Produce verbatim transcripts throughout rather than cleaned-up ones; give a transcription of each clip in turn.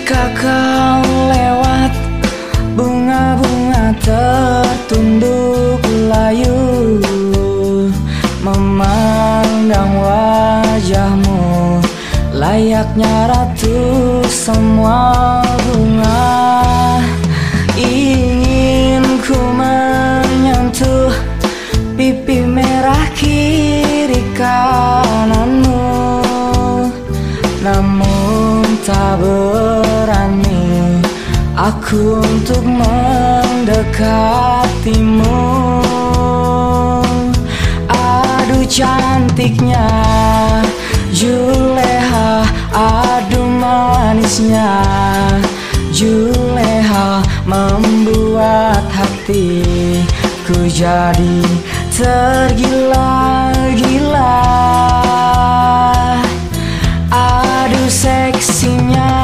Ketika kau lewat, bunga-bunga tertunduk layu, memandang wajahmu layaknya ratu semua bunga. Ingin ku menyentuh pipi merah kiri kananmu, namun tak berani aku untuk mendekatimu. Aduh cantiknya Juleha, aduh manisnya Juleha, membuat hatiku jadi tergila-gila. Aduh seksinya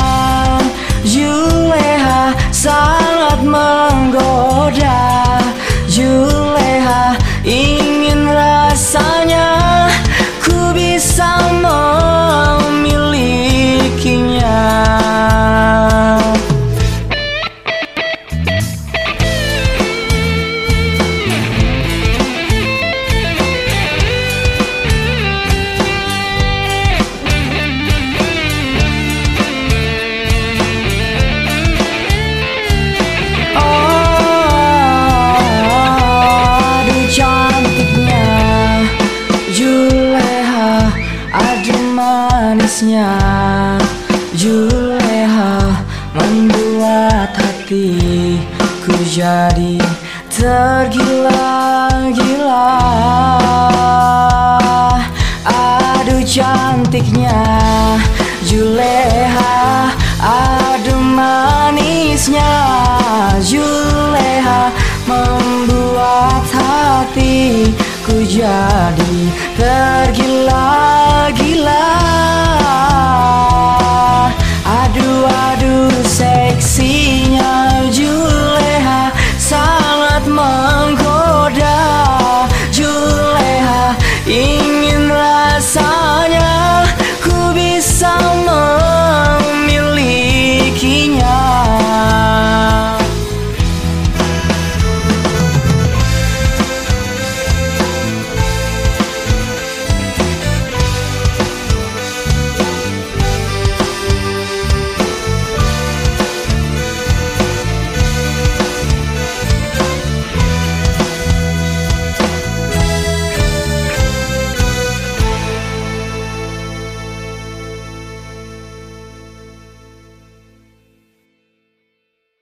Juleha, sangat menggoda Juleha, ingin rasanya ku bisa memilikinya. Manisnya Juleha, membuat hatiku jadi tergila-gila. Aduh cantiknya Juleha, aduh manisnya Juleha, membuat hatiku jadi tergila-gila. Aduh, aduh.